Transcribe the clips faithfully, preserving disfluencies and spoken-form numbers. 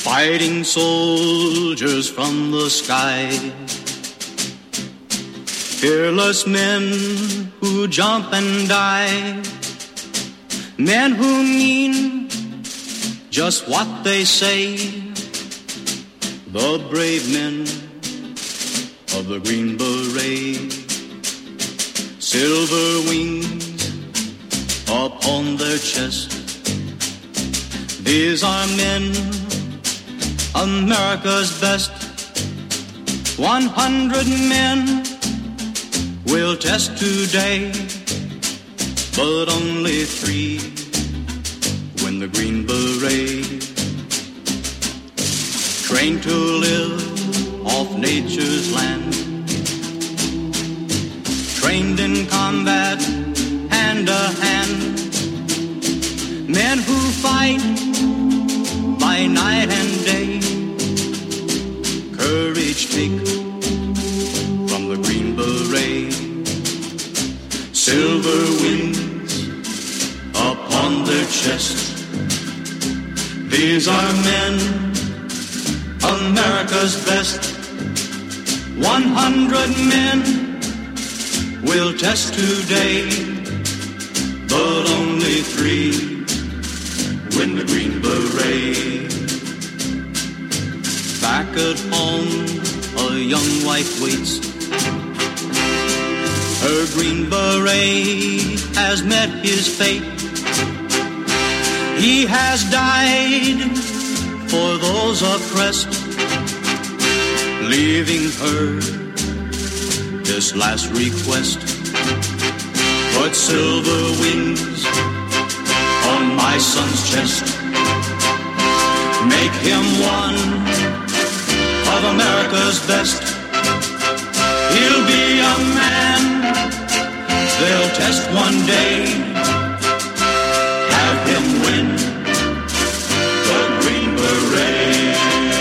fighting soldiers from the sky, fearless men who jump and die, men who mean just what they say, the brave men of the Green Beret, silver wings upon their chest. These are men, America's best. One hundred men will test today, but only three win the Green Beret. Trained to live off nature's land, trained in combat hand to hand, men who fight by night and day, courage take from the Green Beret, silver wings upon their chest. These are men, America's best. One hundred men will test today, but only three win the Green Beret. Back at home, a young wife waits. Her Green Beret has met his fate. He has died for those oppressed, leaving her this last request. Put silver wings on my son's chest. Make him one of America's best. He'll be a man they'll test one day. Have him win the Green Beret.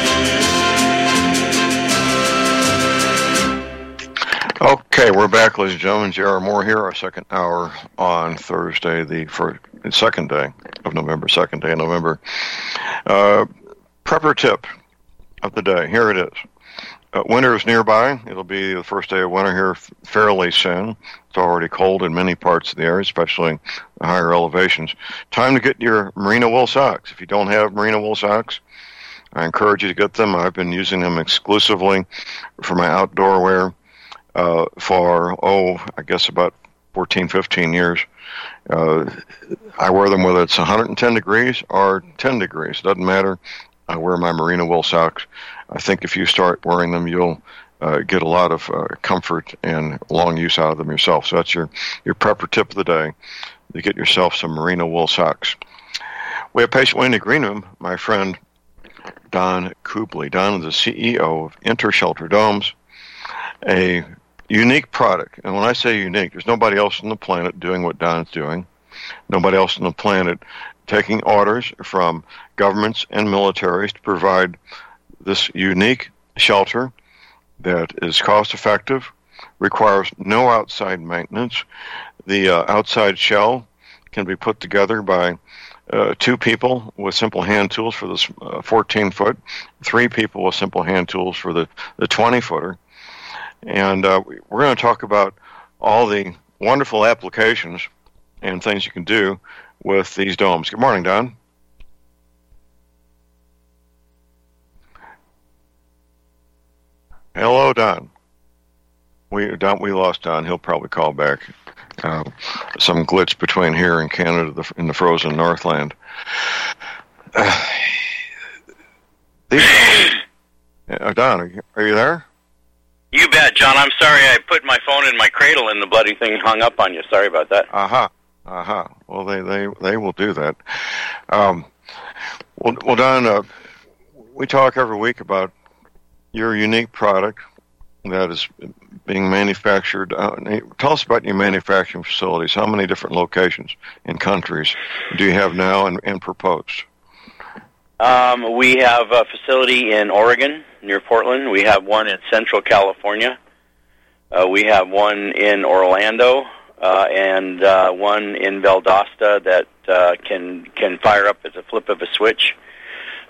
Okay, we're back, ladies and gentlemen. J R. Moore here, our second hour on Thursday, the first, second day of November, second day of November. Uh, prepper tip of the day. Here it is. Uh, winter is nearby. It'll be the first day of winter here f- fairly soon. It's already cold in many parts of the area, especially the higher elevations. Time to get your merino wool socks. If you don't have merino wool socks, I encourage you to get them. I've been using them exclusively for my outdoor wear uh, for, oh, I guess about fourteen, fifteen years. Uh, I wear them whether it's one hundred ten degrees or ten degrees. It doesn't matter. I wear my merino wool socks. I think if you start wearing them, you'll uh, get a lot of uh, comfort and long use out of them yourself. So that's your, your prepper tip of the day, to get yourself some merino wool socks. We have patiently in the green room, my friend Don Kubley. Don is the C E O of Intershelter Domes, a unique product. And when I say unique, there's nobody else on the planet doing what Don's doing. Nobody else on the planet taking orders from governments and militaries to provide this unique shelter that is cost-effective, requires no outside maintenance. The uh, outside shell can be put together by uh, two people with simple hand tools for this uh, fourteen-foot, three people with simple hand tools for the, the twenty-footer. And uh, we're going to talk about all the wonderful applications and things you can do with these domes. Good morning, Don. Hello, Don. We Don, we lost Don. He'll probably call back. Uh, some glitch between here and Canada the, in the frozen Northland. Uh, these, uh, Don, are you, are you there? You bet, John. I'm sorry I put my phone in my cradle and the bloody thing hung up on you. Sorry about that. Aha. Uh-huh. Aha. Uh-huh. Well, they, they, they will do that. Um, well, well, Don, uh, we talk every week about your unique product that is being manufactured. Uh, tell us about your manufacturing facilities. How many different locations in countries do you have now and, and proposed? Um, we have a facility in Oregon, near Portland. We have one in Central California. Uh, we have one in Orlando, uh, and uh, one in Valdosta that uh, can can fire up at the flip of a switch.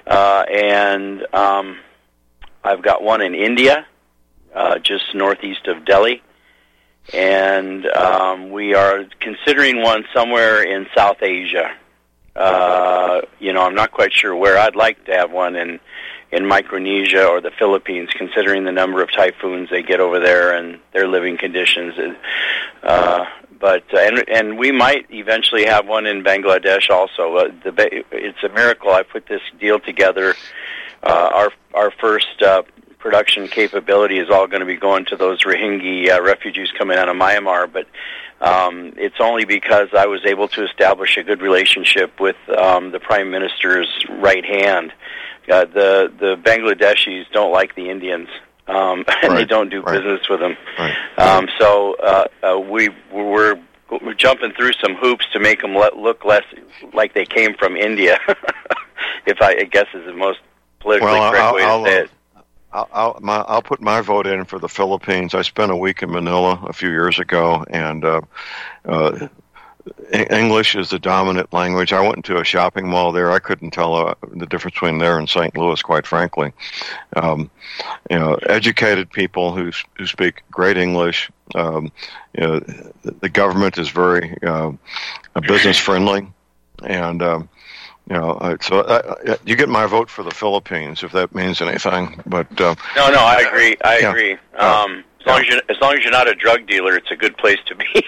uh, and um, I've got one in India, uh, just northeast of Delhi, and um, we are considering one somewhere in South Asia. Uh, you know, I'm not quite sure where. I'd like to have one in in Micronesia or the Philippines, considering the number of typhoons they get over there and their living conditions. Uh, but uh, and and we might eventually have one in Bangladesh also. Uh, the it's a miracle I put this deal together. Uh, our our first uh, production capability is all going to be going to those Rohingya uh, refugees coming out of Myanmar, but um, it's only because I was able to establish a good relationship with um, the Prime Minister's right hand. Uh, the the Bangladeshis don't like the Indians, um, and right. they don't do right. business with them. Right. Um, so uh, uh, we we're, we're jumping through some hoops to make them let, look less like they came from India. If I, I guess is the most politically well, correct I'll, way to I'll, say it. I'll, I'll, my, I'll put my vote in for the Philippines. I spent a week in Manila a few years ago, and uh, uh, English is the dominant language. I went into a shopping mall there. I couldn't tell uh, the difference between there and Saint Louis, quite frankly. Um, you know, educated people who who speak great English. Um, you know, the government is very uh, business friendly, and um, you know, uh, so uh, you get my vote for the Philippines if that means anything. But uh, no, no, I agree. I yeah. agree. Um, as long as you as long as you're not a drug dealer, it's a good place to be.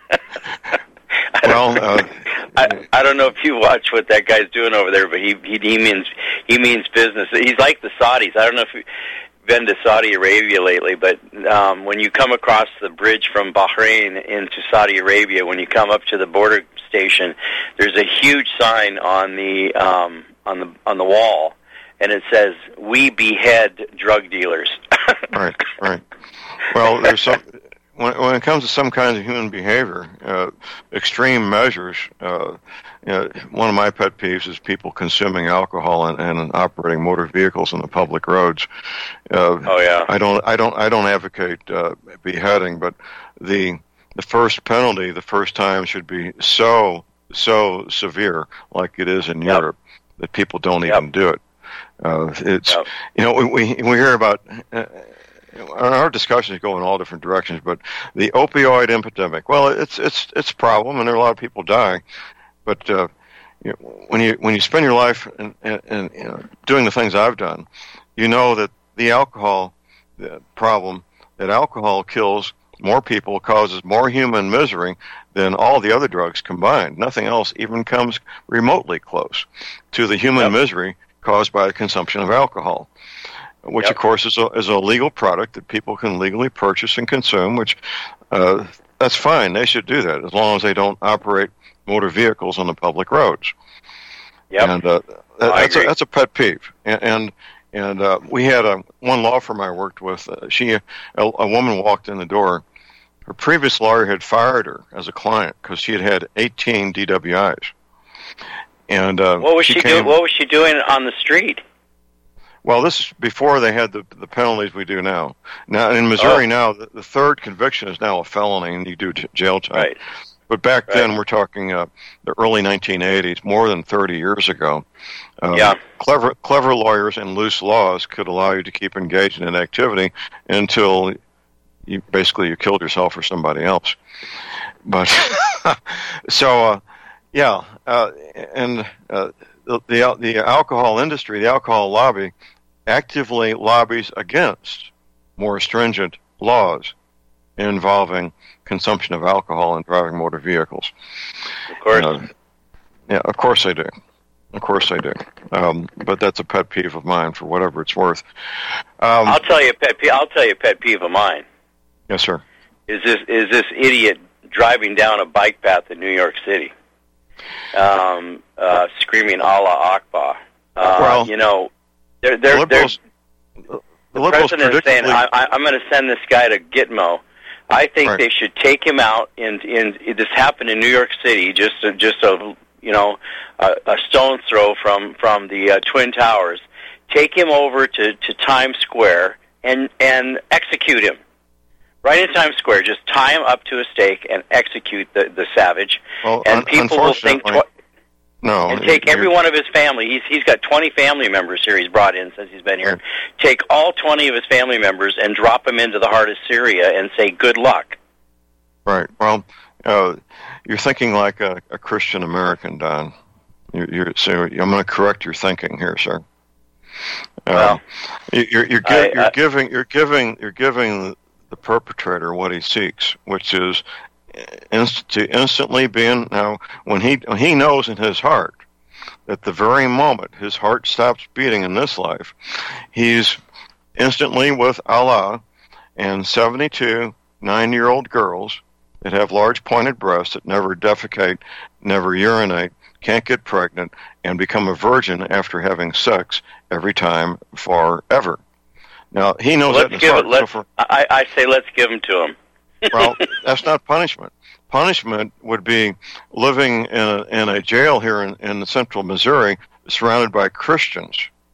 I well, don't, uh, I, I don't know if you watch what that guy's doing over there, but he he, he means he means business. He's like the Saudis. I don't know if you've been to Saudi Arabia lately, but um, when you come across the bridge from Bahrain into Saudi Arabia, when you come up to the border station, there's a huge sign on the um, on the on the wall, and it says, "We behead drug dealers." right, right. Well, there's some. When, when it comes to some kinds of human behavior, uh, extreme measures, uh, you know, one of my pet peeves is people consuming alcohol and, and operating motor vehicles on the public roads. Uh, oh yeah. I don't, I don't, I don't advocate uh, beheading, but the the first penalty, the first time, should be so so severe, like it is in yep. Europe, that people don't yep. even do it. Uh, it's yep. you know we we hear about. Uh, Our discussions go in all different directions, but the opioid epidemic, well, it's it's it's a problem, and there are a lot of people dying. But uh, you know, when you when you spend your life in, in, in, you know, doing the things I've done, you know that the alcohol the problem, that alcohol kills more people, causes more human misery than all the other drugs combined. Nothing else even comes remotely close to the human yep. misery caused by the consumption of alcohol. Which, yep. of course, is a, is a legal product that people can legally purchase and consume, which uh, that's fine. They should do that as long as they don't operate motor vehicles on the public roads. Yep. And uh, that, that's, a, that's a pet peeve. And and, and uh, we had a, one law firm I worked with. Uh, she a, a woman walked in the door. Her previous lawyer had fired her as a client because she had had eighteen D W Is. And uh, what was she, she doing? What was she doing on the street? Well, this is before they had the the penalties we do now. Now in Missouri, oh. now the, the third conviction is now a felony, and you do t- jail time. Right. But back right. then, we're talking uh, the early nineteen eighties, more than thirty years ago. Um, yeah. Clever clever lawyers and loose laws could allow you to keep engaged in an activity until you basically you killed yourself or somebody else. But so uh, yeah, uh, and uh, the, the the alcohol industry, the alcohol lobby, actively lobbies against more stringent laws involving consumption of alcohol and driving motor vehicles. Of course. Uh, yeah, of course they do. Of course they do. Um, but that's a pet peeve of mine for whatever it's worth. Um, I'll tell you a pet peeve. I'll tell you a pet peeve of mine. Yes, sir. Is this is this idiot driving down a bike path in New York City, um, uh, screaming Allah Akbar? Uh, well, you know, they're they're, the liberals, they're the, the president is saying, I, I, I'm going to send this guy to Gitmo. I think right. they should take him out. In in this happened in New York City, just a, just a you know a, a stone's throw from from the uh, Twin Towers. Take him over to, to Times Square and and execute him right in Times Square. Just tie him up to a stake and execute the, the savage. Well, and un- people will think. Twi- No. And take every one of his family. He's he's got twenty family members here he's brought in since he's been here. Right. Take all twenty of his family members and drop them into the heart of Syria and say, good luck. Right. Well, uh, you're thinking like a, a Christian American, Don. You're, you're, so I'm going to correct your thinking here, sir. Uh, well, you're, you're, gi- I, you're I, giving you're giving you're giving the perpetrator what he seeks, which is inst- to instantly be in. Now, when he when he knows in his heart that the very moment his heart stops beating in this life, he's instantly with Allah and seventy-two nine-year-old girls that have large pointed breasts that never defecate, never urinate, can't get pregnant, and become a virgin after having sex every time forever. Now, he knows let's that in his give heart. It, let's, so for, I, I say let's give them to him. Well, that's not punishment. Punishment would be living in a, in a jail here in, in central Missouri surrounded by Christians.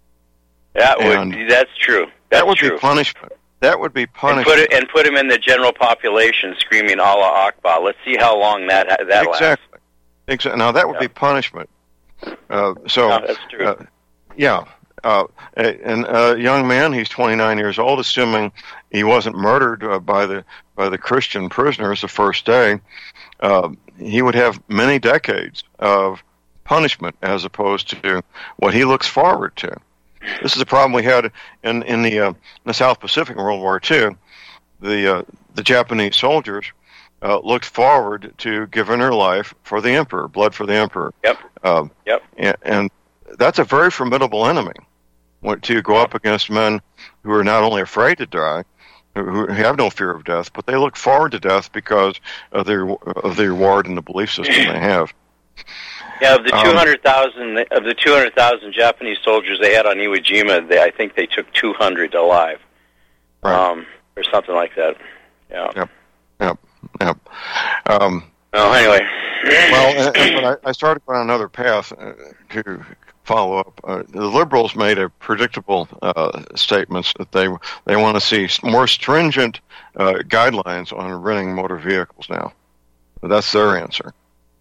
That would, that's true. That's that would true. be punishment. That would be punishment. And put, it, and put him in the general population screaming Allah Akbar. Let's see how long that that exactly. lasts. Exactly. Exactly. Now, that would yeah. be punishment. Uh, so, no, that's true. Uh, yeah. Uh, and a young man, he's twenty-nine years old, assuming he wasn't murdered uh, by the by the Christian prisoners the first day, uh, he would have many decades of punishment as opposed to what he looks forward to. This is a problem we had in in the uh, in the South Pacific in World War Two. The uh, the Japanese soldiers uh, looked forward to giving their life for the emperor, blood for the emperor. Yep. Um, yep. And, and that's a very formidable enemy. To go up against men who are not only afraid to die, who have no fear of death, but they look forward to death because of their of the reward and the belief system they have. Yeah, of the um, two hundred thousand of the two hundred thousand Japanese soldiers they had on Iwo Jima, they, I think they took two hundred alive, right. um, or something like that. Yeah. Yep. Yep. Yep. Um, oh, anyway. Well, and, and, but I, I started on another path uh, to follow up. Uh, the liberals made a predictable uh, statements that they they want to see more stringent uh, guidelines on renting motor vehicles now. That's their answer,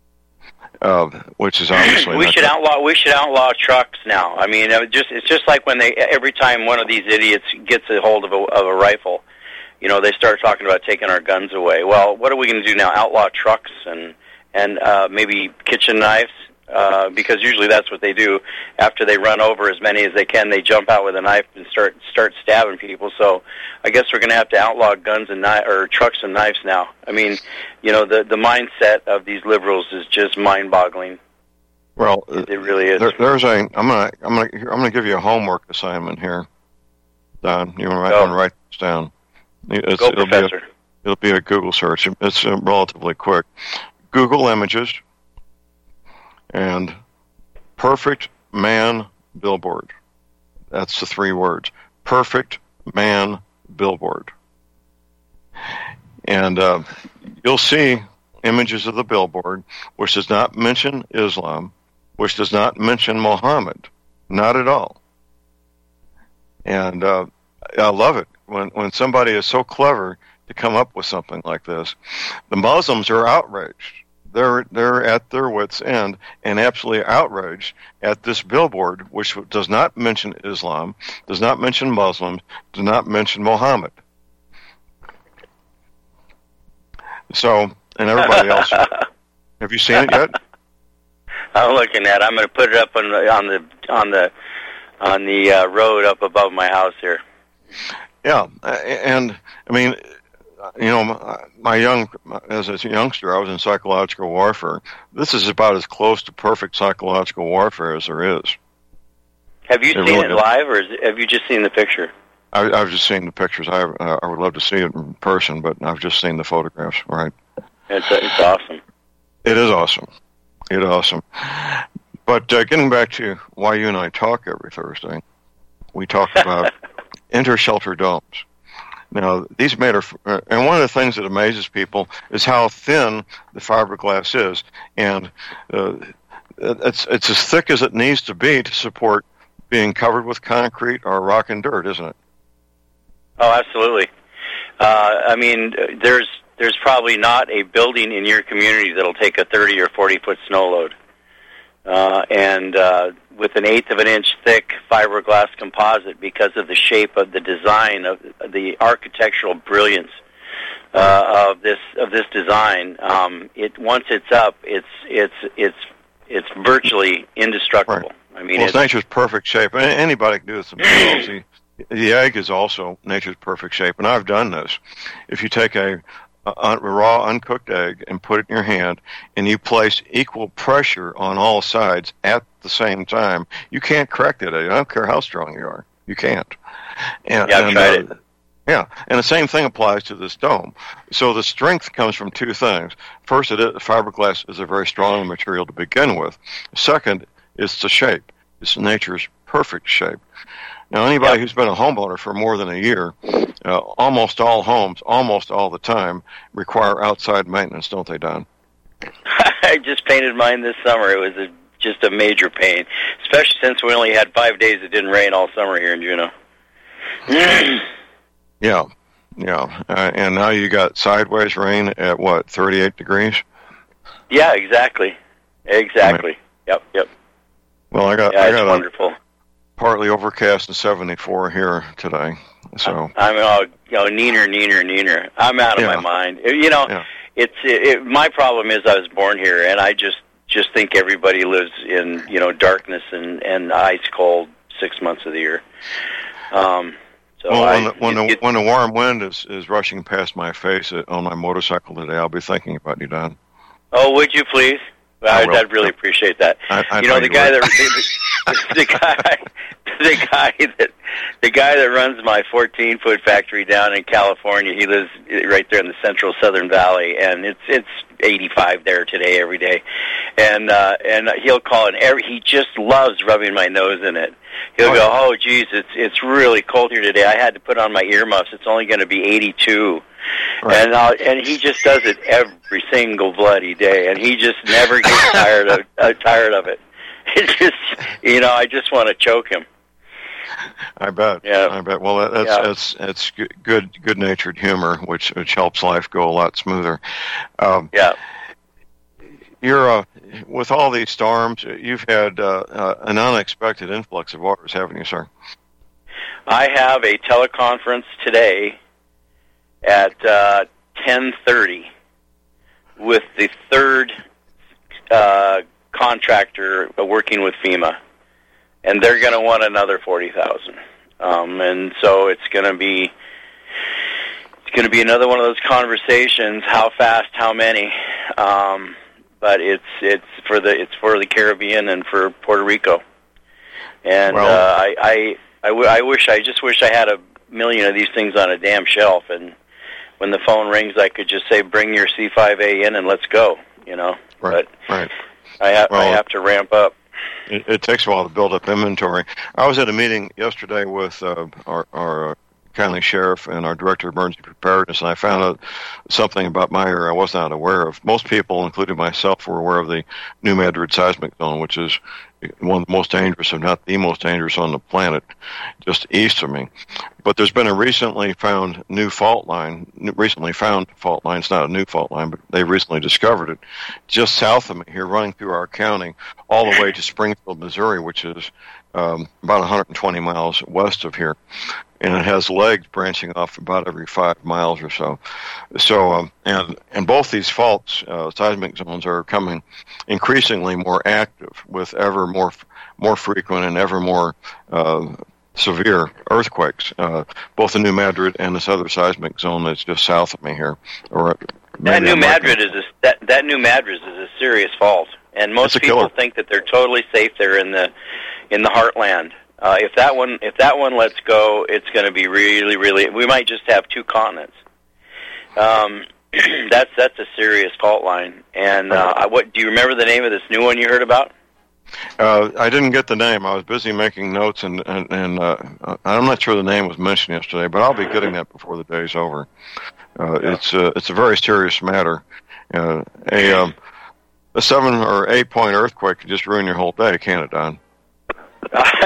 uh, which is obviously we not should good. outlaw we should outlaw trucks now. I mean, it just it's just like when they every time one of these idiots gets a hold of a, of a rifle, you know, they start talking about taking our guns away. Well, what are we going to do now? Outlaw trucks and and uh, maybe kitchen knives. Uh, because usually that's what they do. After they run over as many as they can, they jump out with a knife and start start stabbing people. So I guess we're going to have to outlaw guns and kni- or trucks and knives now. I mean, you know, the the mindset of these liberals is just mind-boggling. Well, it, it really is. There, there's a. I'm gonna I'm gonna I'm gonna give you a homework assignment here, Don. You want to write this down? It's, Go, it'll Professor. Be a, it'll be a Google search. It's uh, relatively quick. Google images. And perfect man billboard. That's the three words. Perfect man billboard. And uh, you'll see images of the billboard, which does not mention Islam, which does not mention Muhammad. Not at all. And uh, I love it when, when somebody is so clever to come up with something like this. The Muslims are outraged. They're they're at their wits' end and absolutely outraged at this billboard, which does not mention Islam, does not mention Muslims, does not mention Muhammad. So, and everybody else, have you seen it yet? I'm looking at it. I'm going to put it up on the on the on the on the uh, road up above my house here. Yeah, and I mean, you know, my young, as a youngster, I was in psychological warfare. This is about as close to perfect psychological warfare as there is. Have you it seen really it is. live, or is it, have you just seen the picture? I, I've just seen the pictures. I uh, I would love to see it in person, but I've just seen the photographs. Right? It's it's awesome. It is awesome. It is awesome. But uh, getting back to why you and I talk every Thursday, we talk about inter-shelter domes. Now, these made are, uh, and one of the things that amazes people is how thin the fiberglass is, and uh, it's it's as thick as it needs to be to support being covered with concrete or rock and dirt, isn't it? Oh, absolutely. Uh, I mean, there's there's probably not a building in your community that'll take a thirty or forty foot snow load. uh, and uh, with an eighth of an inch thick fiberglass composite because of the shape of the design of the architectural brilliance uh, of this of this design. Um, it once it's up, it's it's it's it's virtually indestructible. Right. I mean, well, it's, it's nature's perfect shape. Anybody can do this themselves. the, the egg is also nature's perfect shape, and I've done this. If you take a a raw, uncooked egg and put it in your hand, and you place equal pressure on all sides at the same time, you can't crack that egg. I don't care how strong you are. You can't. And, yeah, I've and, tried uh, it. Yeah, and the same thing applies to this dome. So the strength comes from two things. First, it is, fiberglass is a very strong material to begin with. Second, it's the shape. It's nature's perfect shape. Now, anybody yep. who's been a homeowner for more than a year, uh, almost all homes, almost all the time, require outside maintenance, don't they, Don? I just painted mine this summer. It was a, just a major pain, especially since we only had five days it didn't rain all summer here in Juneau. yeah, yeah. Uh, and now you got sideways rain at, what, thirty-eight degrees? Yeah, exactly. Exactly. I mean, yep, yep. Well, I got, yeah, I it's got wonderful. A, partly overcast and seventy-four here today. So I'm all, you know, neener, neener, neener. I'm out of yeah. my mind. You know, yeah. it's it, it, my problem is I was born here, and I just just think everybody lives in, you know, darkness and and ice cold six months of the year. Um, so well, I, when the, when, it, the, it, when the warm wind is, is rushing past my face on my motorcycle today, I'll be thinking about you, Don. Oh, would you please? I I'd, will. I'd really appreciate that. I, I you know, the you guy would. that the, the guy the guy that the guy that runs my fourteen foot factory down in California. He lives right there in the central Southern Valley, and it's it's eighty-five there today every day, and uh, and he'll call and every he just loves rubbing my nose in it. He'll oh, go, oh geez, it's it's really cold here today. I had to put on my earmuffs. It's only going to be eighty-two. Right. And uh, and he just does it every single bloody day, and he just never gets tired of uh, tired of it. It's just, you know, I just want to choke him. I bet. Yeah. I bet. Well, that, that's yeah. that's that's good good natured humor, which which helps life go a lot smoother. Um, yeah. You're uh, with all these storms. You've had uh, uh, an unexpected influx of orders, haven't you, sir? I have a teleconference today at uh, ten thirty with the third uh, contractor working with FEMA, and they're going to want another forty thousand. Um, and so it's going to be it's going to be another one of those conversations. How fast? How many? Um, but it's it's for the it's for the Caribbean and for Puerto Rico. And well, uh, I I I, w- I wish I just wish I had a million of these things on a damn shelf, and when the phone rings, I could just say, "Bring your C five A in and let's go." You know, right, but right. I, ha- well, I have to ramp up. It, it takes a while to build up inventory. I was at a meeting yesterday with uh, our, our uh, county sheriff and our director of emergency preparedness, and I found out something about my area I was not aware of. Most people, including myself, were aware of the New Madrid seismic zone, which is one of the most dangerous, if not the most dangerous on the planet, just east of me. But there's been a recently found new fault line, recently found fault line. It's not a new fault line, but they recently discovered it just south of me here, running through our county, all the way to Springfield, Missouri, which is um, about one hundred twenty miles west of here. And it has legs branching off about every five miles or so. So, um, and and both these faults, uh, seismic zones, are becoming increasingly more active with ever more more frequent and ever more uh, severe earthquakes. Uh, both the New Madrid and this other seismic zone that's just south of me here. Or that New Madrid is a, that that New Madrid is a serious fault, and most people killer. think that they're totally safe there in the in the heartland. Uh, if that one, if that one lets go, it's going to be really, really. We might just have two continents. Um, that's that's a serious fault line. And uh, what do you remember the name of this new one you heard about? Uh, I didn't get the name. I was busy making notes, and and, and uh, I'm not sure the name was mentioned yesterday, but I'll be getting that before the day's over. Uh, yeah. It's a it's a very serious matter. Uh, a um, a seven or eight point earthquake can just ruin your whole day, can't it, Don?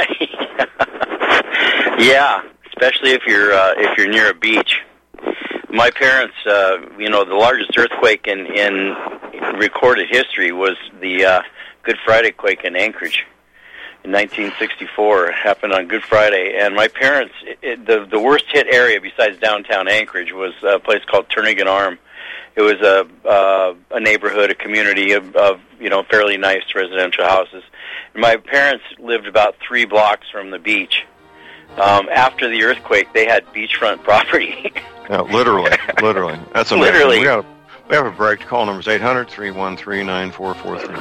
Yeah, especially if you're uh, if you're near a beach. my parents, uh, you know, the largest earthquake in, in recorded history was the uh, Good Friday quake in Anchorage in nineteen sixty-four. It happened on Good Friday, and my parents, it, it, the the worst hit area besides downtown Anchorage was a place called Turnagain Arm. It was a uh, a neighborhood, a community of, of you know fairly nice residential houses. And my parents lived about three blocks from the beach. Um, after the earthquake, they had beachfront property. Yeah, literally, literally. That's amazing. Literally. We, got a, we have a break. Call numbers eight hundred, three one three, nine four four three.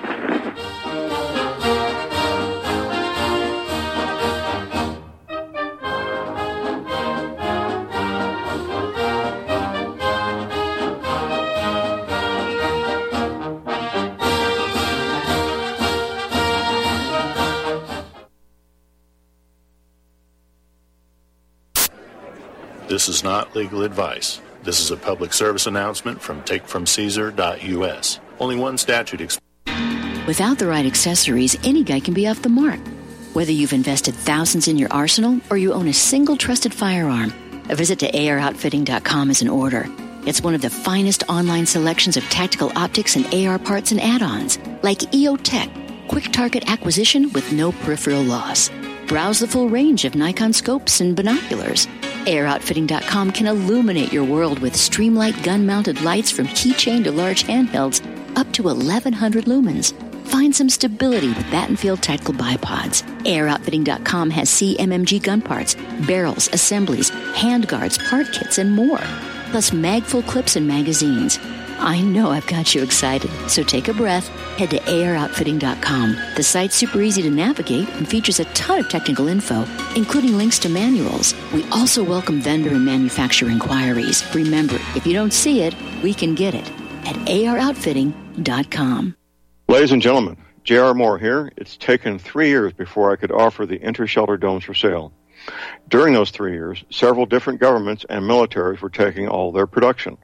This is not legal advice. This is a public service announcement from take from caesar dot U S. Only one statute explains. Without the right accessories, any guy can be off the mark. Whether you've invested thousands in your arsenal or you own a single trusted firearm, a visit to A R outfitting dot com is in order. It's one of the finest online selections of tactical optics and A R parts and add-ons, like E O Tech, quick target acquisition with no peripheral loss. Browse the full range of Nikon scopes and binoculars. A R outfitting dot com can illuminate your world with Streamlight gun-mounted lights from keychain to large handhelds up to eleven hundred lumens. Find some stability with Battenfield Tactical Bipods. A R outfitting dot com has C M M G gun parts, barrels, assemblies, handguards, part kits, and more. Plus mag-full clips and magazines. I know I've got you excited, so take a breath. Head to A R outfitting dot com. The site's super easy to navigate and features a ton of technical info, including links to manuals. We also welcome vendor and manufacturer inquiries. Remember, if you don't see it, we can get it at A R outfitting dot com. Ladies and gentlemen, J R. Moore here. It's taken three years before I could offer the Intershelter domes for sale. During those three years, several different governments and militaries were taking all their production.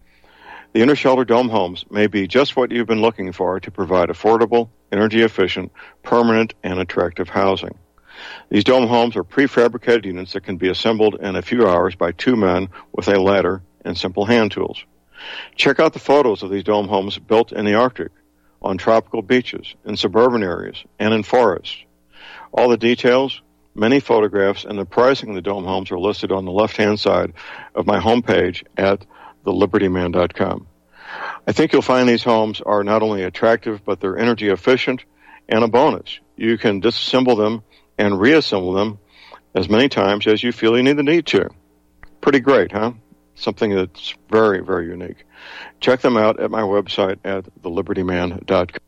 The Intershelter Dome homes may be just what you've been looking for to provide affordable, energy-efficient, permanent, and attractive housing. These dome homes are prefabricated units that can be assembled in a few hours by two men with a ladder and simple hand tools. Check out the photos of these dome homes built in the Arctic, on tropical beaches, in suburban areas, and in forests. All the details, many photographs, and the pricing of the dome homes are listed on the left-hand side of my homepage at the liberty man dot com. I think you'll find these homes are not only attractive, but they're energy efficient, and a bonus. You can disassemble them and reassemble them as many times as you feel you need the need to. Pretty great, huh? Something that's very, very unique. Check them out at my website at the liberty man dot com.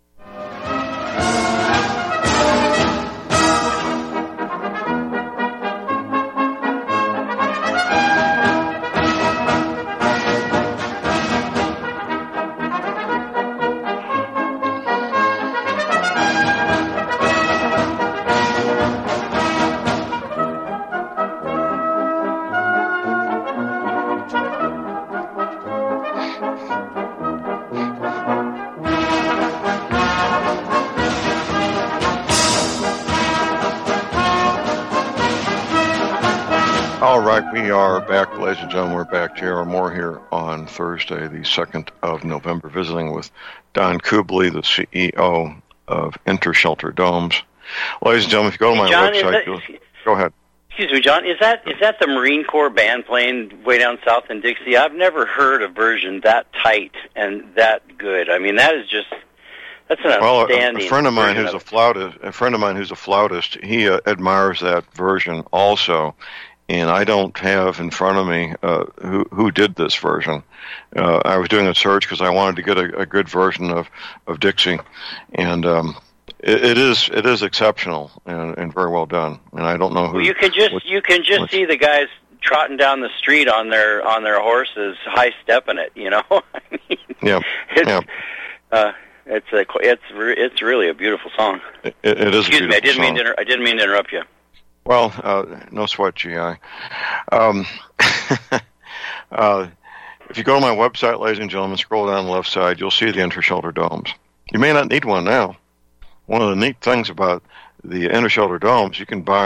All right, we are back, ladies and gentlemen. We're back. J R. Moore here on Thursday, the second of November, visiting with Don Kubley, the C E O of Intershelter Domes. Ladies and gentlemen, if you go to my John, website, that, you'll, go ahead. Excuse me, John. Is that is that the Marine Corps band playing way down south in Dixie? I've never heard a version that tight and that good. I mean, that is just that's an well, outstanding. A, a friend of mine who's of a flautist, a friend of mine who's a flautist, he uh, admires that version also. And I don't have in front of me uh, who who did this version. Uh, I was doing a search because I wanted to get a, a good version of, of Dixie, and um, it, it is it is exceptional and, and very well done. And I don't know who. Well, you can just what, you can just what, see the guys trotting down the street on their on their horses, high stepping it. You know. I mean, yeah. It's, yeah. Uh, it's a it's re- it's really a beautiful song. It, it is. Excuse a me, I didn't song. mean to inter- I didn't mean to interrupt you. Well, uh, no sweat, G I. Um, uh, if you go to my website, ladies and gentlemen, scroll down the left side, you'll see the Intershelter Domes. You may not need one now. One of the neat things about the Intershelter Domes, you can buy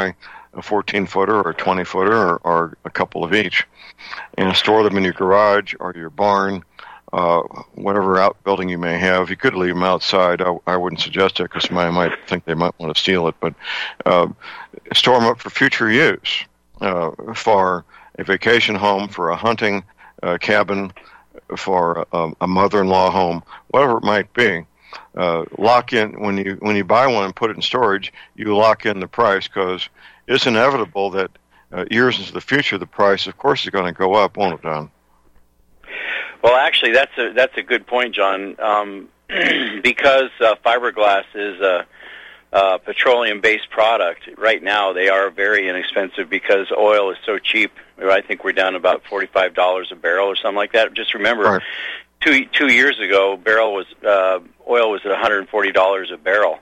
a fourteen-footer or a twenty-footer or, or a couple of each, and store them in your garage or your barn, uh, whatever outbuilding you may have. You could leave them outside. I, I wouldn't suggest it because somebody might think they might want to steal it, but uh, store them up for future use, uh, for a vacation home, for a hunting uh, cabin, for a, a mother-in-law home, whatever it might be. Uh, lock in when you when you buy one and put it in storage. You lock in the price because it's inevitable that uh, years into the future, the price, of course, is going to go up, won't it, Don? Well, actually, that's a that's a good point, John. Um, because uh, fiberglass is a, a petroleum-based product. Right now, they are very inexpensive because oil is so cheap. I think we're down about forty-five dollars a barrel or something like that. Just remember, right. two two years ago, barrel was uh, oil was at one hundred forty dollars a barrel.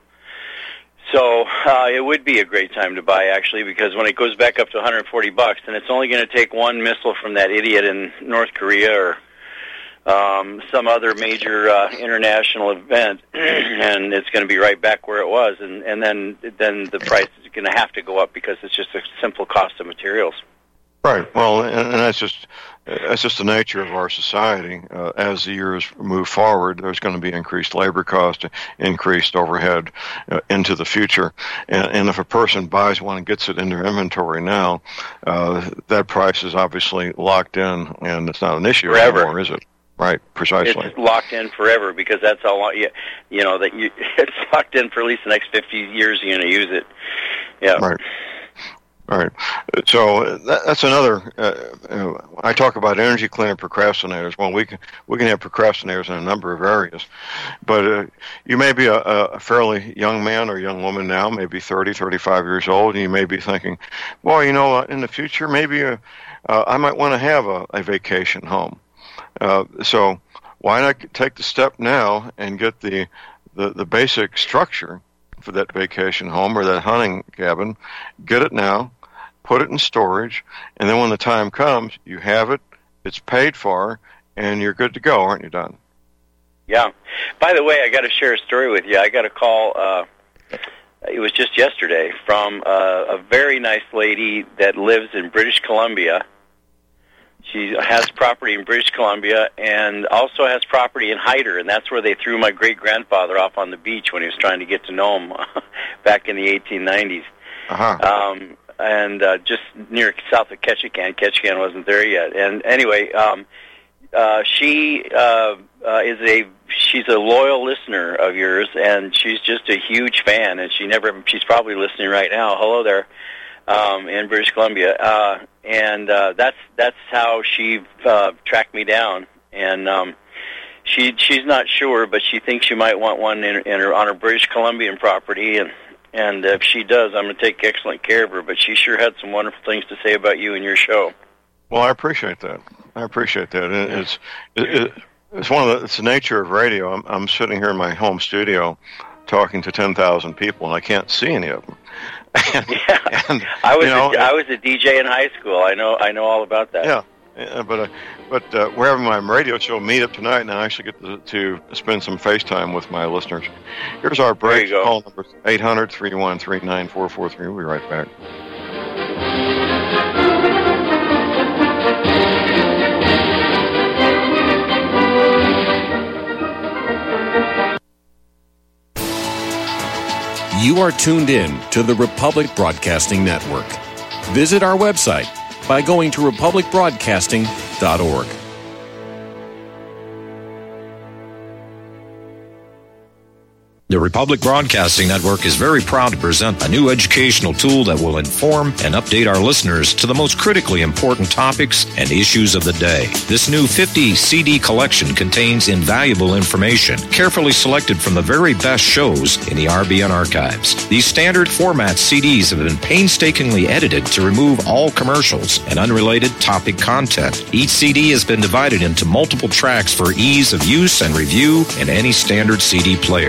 So uh, it would be a great time to buy, actually, because when it goes back up to one hundred forty bucks, then it's only going to take one missile from that idiot in North Korea or um, some other major uh, international event, and it's going to be right back where it was, and, and then then the price is going to have to go up because it's just a simple cost of materials. Right. Well, and, and that's just that's just the nature of our society. Uh, as the years move forward, there's going to be increased labor cost, increased overhead uh, into the future. And, and if a person buys one and gets it in their inventory now, uh, that price is obviously locked in, and it's not an issue forever. anymore, is it? Right. Precisely. It's locked in forever because that's how long you, you know that you. It's locked in for at least the next fifty years. You're going to use it. Yeah. Right. All right. So that, that's another. Uh, uh, I talk about energy cleaner procrastinators. Well, we can we can have procrastinators in a number of areas, but uh, you may be a, a fairly young man or young woman now, maybe thirty, thirty-five years old, and you may be thinking, well, you know, uh, in the future, maybe uh, uh, I might want to have a, a vacation home. Uh, so why not take the step now and get the the, the basic structure for that vacation home or that hunting cabin? Get it now. Put it in storage, and then when the time comes, you have it, it's paid for, and you're good to go, aren't you, Don? Yeah. By the way, I got to share a story with you. I got a call, uh, it was just yesterday, from uh, a very nice lady that lives in British Columbia. She has property in British Columbia and also has property in Hyder, and that's where they threw my great-grandfather off on the beach when he was trying to get to know him back in the eighteen nineties. Uh-huh. Um and uh, just near south of Ketchikan. Ketchikan wasn't there yet. And anyway, um, uh, she uh, uh, is a she's a loyal listener of yours, and she's just a huge fan. And she never she's probably listening right now. Hello there, um, in British Columbia. Uh, and uh, that's that's how she uh, tracked me down. And um, she she's not sure, but she thinks she might want one in, in her on her British Columbian property. And And if she does, I'm going to take excellent care of her. But she sure had some wonderful things to say about you and your show. Well, I appreciate that. I appreciate that. It, it's it, it's one of the it's the nature of radio. I'm I'm sitting here in my home studio, talking to ten thousand people, and I can't see any of them. and, yeah, and, I was you know, a, I was a D J in high school. I know I know all about that. Yeah. Yeah, but uh, but uh, we're having my radio show meetup tonight, and I actually get to, to spend some FaceTime with my listeners. Here's our break. Call number eight hundred, three one three, nine four four three. We'll be right back. You are tuned in to the Republic Broadcasting Network. Visit our website by going to republic broadcasting dot org. The Republic Broadcasting Network is very proud to present a new educational tool that will inform and update our listeners to the most critically important topics and issues of the day. This new fifty C D collection contains invaluable information carefully selected from the very best shows in the R B N archives. These standard format C Ds have been painstakingly edited to remove all commercials and unrelated topic content. Each C D has been divided into multiple tracks for ease of use and review in any standard C D player. Each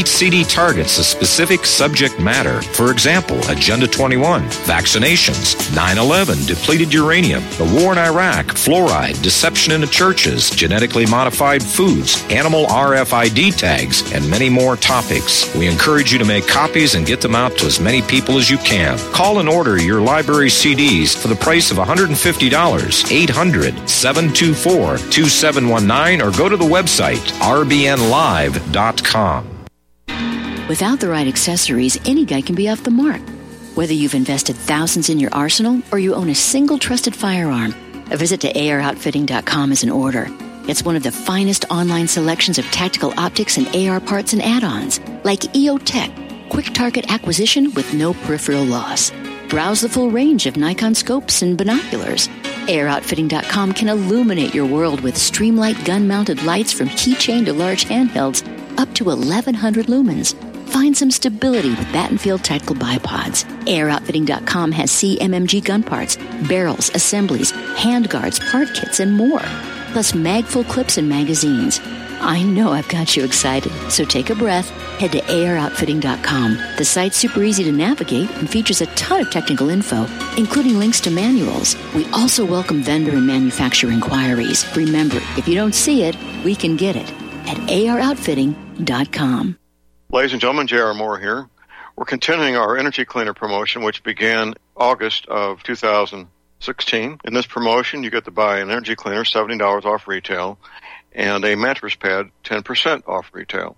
Each C D targets a specific subject matter. For example, Agenda twenty-one, vaccinations, nine eleven, depleted uranium, the war in Iraq, fluoride, deception in the churches, genetically modified foods, animal R F I D tags, and many more topics. We encourage you to make copies and get them out to as many people as you can. Call and order your library C Ds for the price of one hundred fifty dollars. eight hundred, seven two four, two seven one nine or go to the website r b n live dot com. Without the right accessories, any guy can be off the mark. Whether you've invested thousands in your arsenal or you own a single trusted firearm, a visit to A R outfitting dot com is in order. It's one of the finest online selections of tactical optics and A R parts and add-ons, like E O Tech, quick target acquisition with no peripheral loss. Browse the full range of Nikon scopes and binoculars. A R outfitting dot com can illuminate your world with Streamlight gun-mounted lights from keychain to large handhelds up to eleven hundred lumens. Find some stability with Battenfield Tactical Bipods. A R outfitting dot com has C M M G gun parts, barrels, assemblies, handguards, part kits, and more. Plus mag-full clips and magazines. I know I've got you excited, so take a breath. Head to A R outfitting dot com. The site's super easy to navigate and features a ton of technical info, including links to manuals. We also welcome vendor and manufacturer inquiries. Remember, if you don't see it, we can get it at A R outfitting dot com. Ladies and gentlemen, J R Moore here. We're continuing our energy cleaner promotion, which began August of two thousand sixteen. In this promotion, you get to buy an energy cleaner, seventy dollars off retail, and a mattress pad, ten percent off retail.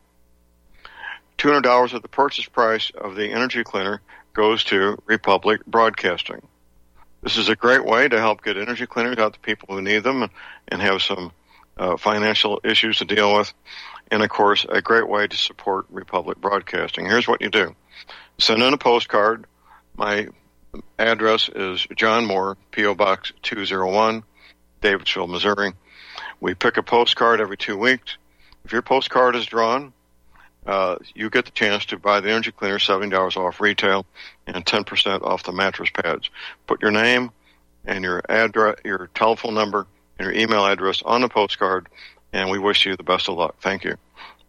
two hundred dollars of the purchase price of the energy cleaner goes to Republic Broadcasting. This is a great way to help get energy cleaners out to people who need them and have some uh, financial issues to deal with. And, of course, a great way to support Republic Broadcasting. Here's what you do. Send in a postcard. My address is John Moore, P O. Box two oh one, Davidsville, Missouri. We pick a postcard every two weeks. If your postcard is drawn, uh, you get the chance to buy the energy cleaner, seventy dollars off retail, and ten percent off the mattress pads. Put your name and your address, your telephone number, and your email address on the postcard, and we wish you the best of luck. Thank you.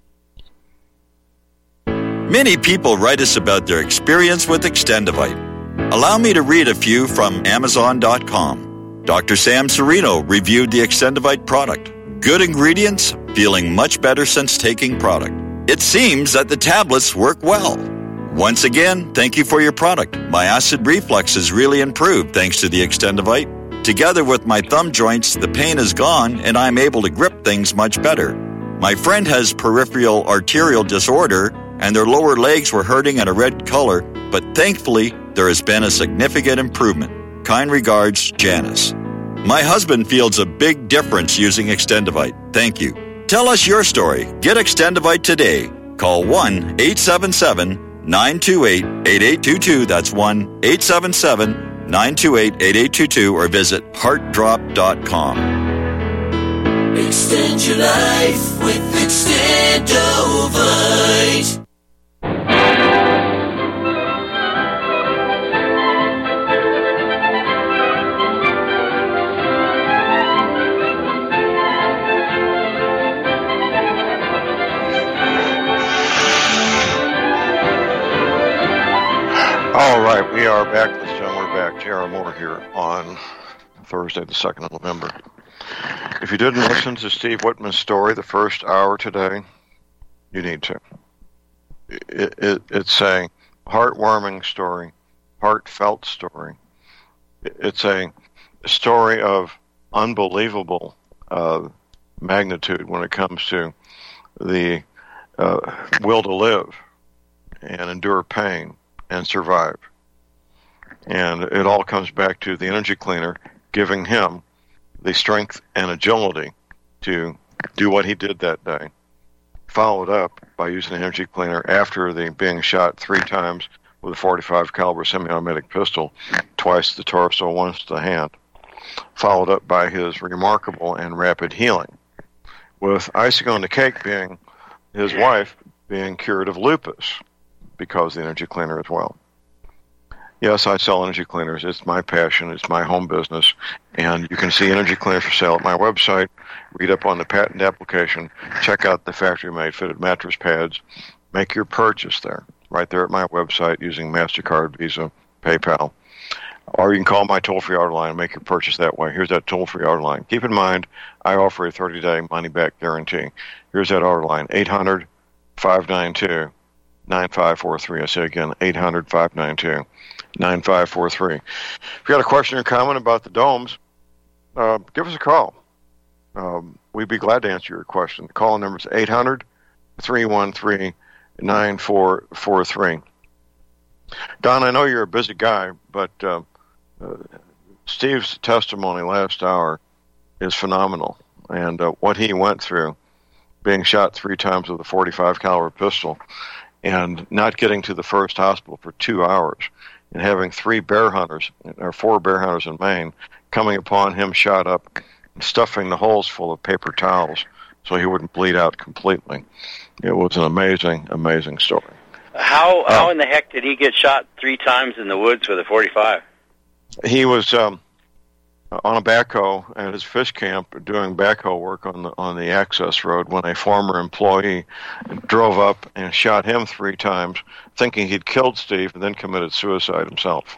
Many people write us about their experience with Extendivite. Allow me to read a few from Amazon dot com. Doctor Sam Serino reviewed the Extendivite product. Good ingredients, feeling much better since taking product. It seems that the tablets work well. Once again, thank you for your product. My acid reflux has really improved thanks to the Extendivite. Together with my thumb joints, the pain is gone and I'm able to grip things much better. My friend has peripheral arterial disorder and their lower legs were hurting in a red color, but thankfully there has been a significant improvement. Kind regards, Janice. My husband feels a big difference using Extendivite. Thank you. Tell us your story. Get Extendivite today. Call one eight seven seven, nine two eight, eight eight two two. That's one eight seven seven, nine two eight, eight eight two two or visit heart drop dot com. Extend your life with Extendovite. All right, we are back. This time we're back. J R Moore here on Thursday, the second of November. If you didn't listen to Steve Whitman's story the first hour today, you need to. It, it, it's a heartwarming story, heartfelt story. It's a story of unbelievable uh, magnitude when it comes to the uh, will to live and endure pain and survive. And it all comes back to the energy cleaner giving him the strength and agility to do what he did that day. Followed up by using the energy cleaner after the being shot three times with a forty-five caliber semi-automatic pistol, twice the torso, once the hand. Followed up by his remarkable and rapid healing, with icing on the cake being his wife being cured of lupus because of the energy cleaner as well. Yes, I sell energy cleaners. It's my passion. It's my home business. And you can see energy cleaners for sale at my website. Read up on the patent application. Check out the factory-made fitted mattress pads. Make your purchase there, right there at my website using MasterCard, Visa, PayPal. Or you can call my toll-free order line and make your purchase that way. Here's that toll-free order line. Keep in mind, I offer a thirty-day money-back guarantee. Here's that order line, eight hundred, five nine two, nine five four three. I say again, eight hundred, five nine two, nine five four three. If you got a question or comment about the domes, uh, give us a call. Um, we'd be glad to answer your question. The call number is eight hundred, three one three, nine four four three. Don, I know you're a busy guy, but uh, uh, Steve's testimony last hour is phenomenal. And uh, what he went through, being shot three times with a forty-five caliber pistol and not getting to the first hospital for two hours and having three bear hunters, or four bear hunters in Maine, coming upon him shot up and stuffing the holes full of paper towels so he wouldn't bleed out completely. It was an amazing, amazing story. How uh, how in the heck did he get shot three times in the woods with a forty-five? He was um, on a backhoe at his fish camp doing backhoe work on the on the access road when a former employee drove up and shot him three times, thinking he'd killed Steve, and then committed suicide himself.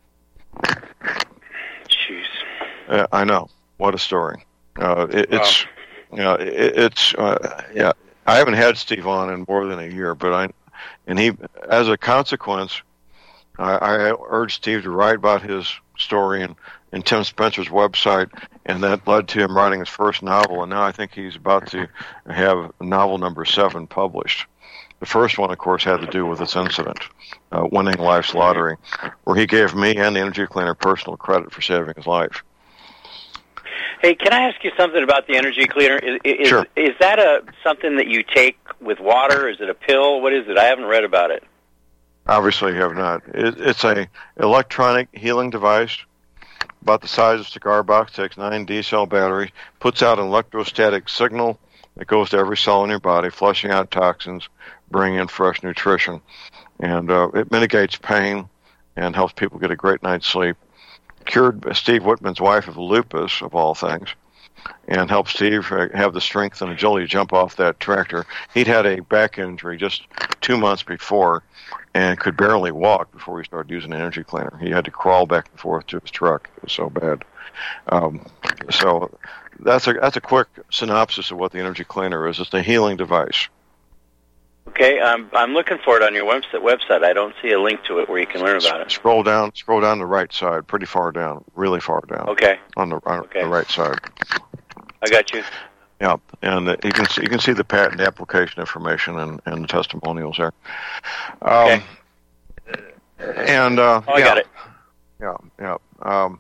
Jeez. Uh, I know. What a story. Uh, it, wow. It's, you know, it, it's uh, yeah. I haven't had Steve on in more than a year, but I, and he, as a consequence, I, I urged Steve to write about his story in, in Tim Spencer's website, and that led to him writing his first novel, and now I think he's about to have novel number seven published. The first one, of course, had to do with this incident, uh, winning life's lottery, where he gave me and the Energy Cleaner personal credit for saving his life. Hey, can I ask you something about the Energy Cleaner? Is, is, sure. Is that a something that you take with water? Is it a pill? What is it? I haven't read about it. Obviously, you have not. It, it's a electronic healing device about the size of a cigar box, takes nine D-cell batteries, puts out an electrostatic signal that goes to every cell in your body, flushing out toxins, bringing in fresh nutrition. And uh, it mitigates pain and helps people get a great night's sleep. Cured Steve Whitman's wife of lupus, of all things, and helped Steve have the strength and agility to jump off that tractor. He'd had a back injury just two months before and could barely walk before he started using an Energy Cleaner. He had to crawl back and forth to his truck. It was so bad. Um, so that's a that's a quick synopsis of what the Energy Cleaner is. It's a healing device. Okay, I'm I'm looking for it on your website. Website, I don't see a link to it where you can learn about it. Scroll down, scroll down the right side, pretty far down, really far down. Okay. On the on okay. the right side. I got you. Yeah, and uh, you can see, you can see the patent application information and, and the testimonials there. Um, okay. And uh, oh, I yeah, got it. Yeah, yeah. Um,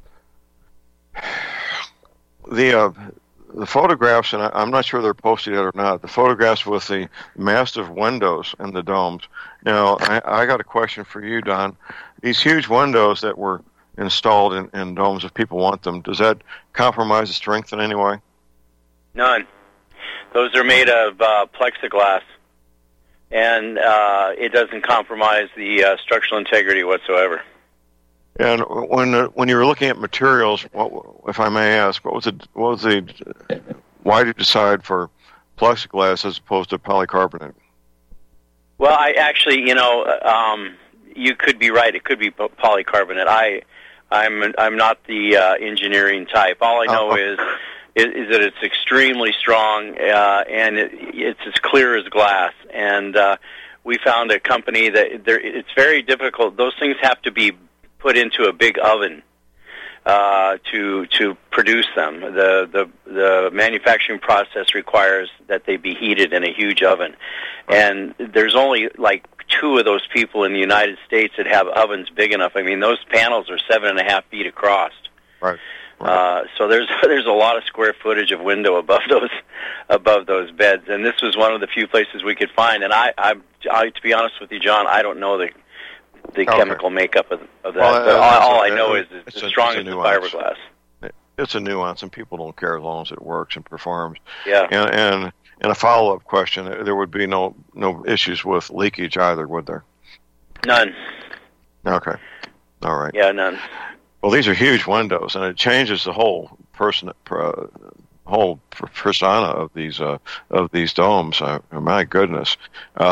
the uh, the photographs, and I, I'm not sure they're posted yet or not. The photographs with the massive windows in the domes. Now, I, I got a question for you, Don. These huge windows that were installed in, in domes, if people want them, does that compromise the strength in any way? None. Those are made of uh, plexiglass, and uh, it doesn't compromise the uh, structural integrity whatsoever. And when uh, when you were looking at materials, what, if I may ask, what was the what was the why did you decide for plexiglass as opposed to polycarbonate? Well, I actually, you know, um, you could be right. It could be polycarbonate. I, I'm I'm not the uh, engineering type. All I know oh. is, is is that it's extremely strong uh, and it, it's as clear as glass. And uh, we found a company that there, it's very difficult. Those things have to be put into a big oven uh, to to produce them. The, the the manufacturing process requires that they be heated in a huge oven, and there's only like two of those people in the United States that have ovens big enough. I mean, those panels are seven and a half feet across. Right. right. Uh, so there's there's a lot of square footage of window above those above those beds, and this was one of the few places we could find. And I, I, I to be honest with you, John, I don't know the the okay. chemical makeup of, of that. Well, but all, all a, I know is it's, it's as a, strong it's as the fiberglass. It's a nuance, and people don't care as long as it works and performs. Yeah. And and, and a follow-up question: there would be no no issues with leakage either, would there? None. Okay. All right. Yeah, none. Well, these are huge windows, and it changes the whole person, uh, whole persona of these uh, of these domes. Uh, my goodness, uh,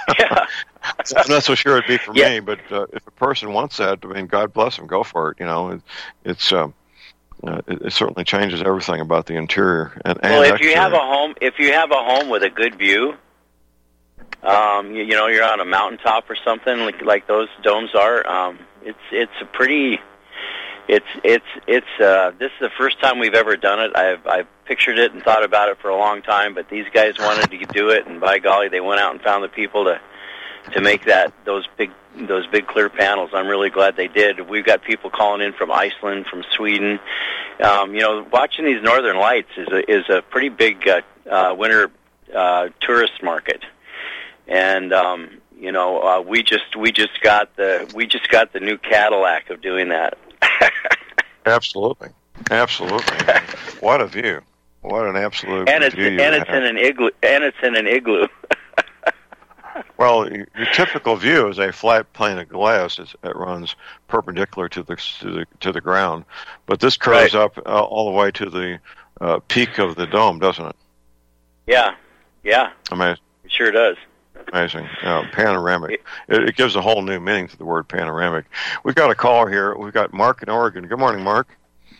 Yeah. I'm not so sure it'd be for Yeah. me, but uh, if a person wants that, I mean, God bless them, go for it. You know, it, it's um, uh, it, it certainly changes everything about the interior and, and Well, if you exterior. have a home, if you have a home with a good view, um, you, you know, you're on a mountaintop or something like like those domes are. Um, it's it's a pretty. It's it's it's. Uh, this is the first time we've ever done it. I've I've pictured it and thought about it for a long time, but these guys wanted to do it, and by golly, they went out and found the people to to make that those big those big clear panels. I'm really glad they did. We've got people calling in from Iceland, from Sweden. Um, you know, watching these northern lights is a, is a pretty big uh, uh, winter uh, tourist market, and um, you know, uh, we just we just got the we just got the new Cadillac of doing that. Absolutely, absolutely. What a view! What an absolute and it's view! you and it's have. in an igloo. And it's in an igloo. Well, your typical view is a flat plane of glass it's, it runs perpendicular to the to the to the ground, but this curves Right. up uh, all the way to the uh, peak of the dome, doesn't it? Yeah, yeah, Amazing, it sure does. amazing. Uh, panoramic. It, it gives a whole new meaning to the word panoramic. We've got a caller here. We've got Mark in Oregon. Good morning, Mark.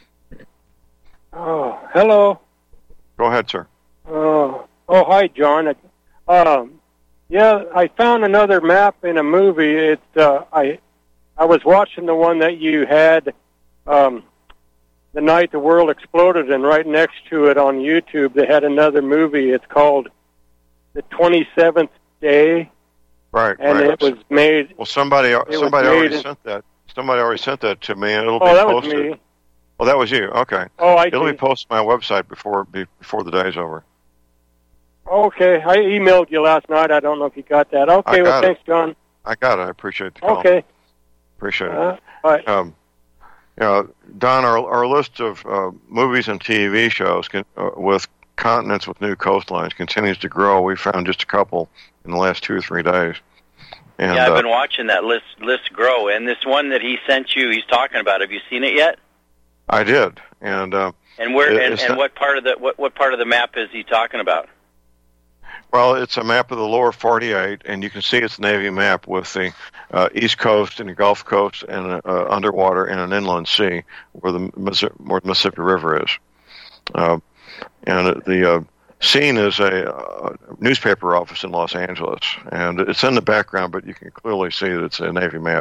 Oh, hello. Go ahead, sir. Oh, oh, hi, John. Um, yeah, I found another map in a movie. It, uh, I, I was watching the one that you had, um, the night the world exploded, and right next to it on YouTube, they had another movie. It's called The twenty-seventh Day, Right, and right. it was made. Well, somebody was somebody made already in- sent that. Somebody already sent that to me, and it'll Oh, be that was posted. me. Well, that was you. Okay. Oh, I It'll see. be posted on my website before be- before the day's over. Okay, I emailed you last night. I don't know if you got that. I Okay, well, got it. thanks, John. I got it. I appreciate the call. Okay. Appreciate it. Uh, all right. Um, you know, Don, our, our list of uh, movies and T V shows can, uh, with continents with new coastlines continues to grow. We found just a couple in the last two or three days. And, yeah, I've uh, been watching that list list grow, and this one that he sent you, he's talking about. Have you seen it yet? I did, and uh, And where It- and, it's and not- what part of the what what part of the map is he talking about? well, it's a map of the lower forty-eight, and you can see it's a Navy map with the uh, East Coast and the Gulf Coast and uh, underwater and an inland sea where the Missi- where the Mississippi River is. Uh, and the uh, scene is a uh, newspaper office in Los Angeles, and it's in the background, but you can clearly see that it's a Navy map.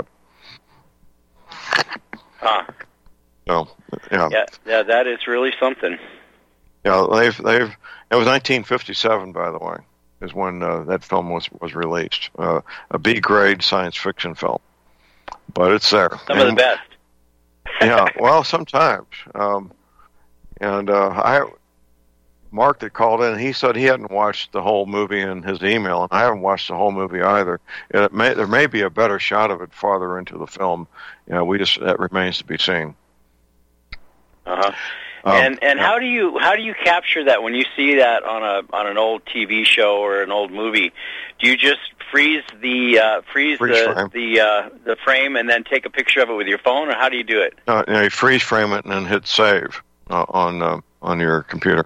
Huh. So, yeah, Yeah, yeah, that is really something. yeah, they've they've. It was nineteen fifty-seven, by the way, is when uh, that film was was released. Uh, a B grade science fiction film, but it's there. Some of the And- best. yeah, well, sometimes. Um, and uh, I, Mark that called in, he said he hadn't watched the whole movie in his email, and I haven't watched the whole movie either. And it may, there may be a better shot of it farther into the film. You know, we just that remains to be seen. Uh-huh. Um, and and how do you how do you capture that when you see that on a on an old T V show or an old movie? Do you just freeze the uh, freeze, Freeze the frame. the uh, the frame and then take a picture of it with your phone, or how do you do it? Uh, you know, you freeze frame it and then hit save uh, on uh, on your computer.